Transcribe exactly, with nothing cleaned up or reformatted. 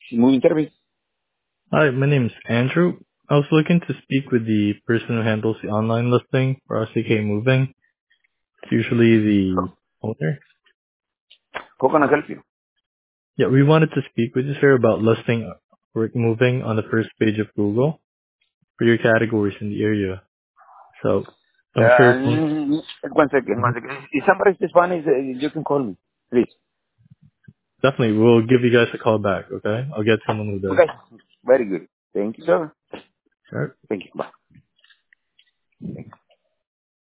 Moving service. Hi, my name is Andrew. I was looking to speak with the person who handles the online listing for R C K Moving. It's usually the owner. How can I help you? Yeah, we wanted to speak with you, sir, about listing work moving on the first page of Google for your categories in the area. So I'm sure it's one, Uh, one second, one Mhm. second. If somebody speaks Spanish, uh, you can call me, please. Definitely we'll give you guys a call back, okay? I'll get someone who does. Okay. Very good. Thank you, sir. Sure. Thank you. Bye.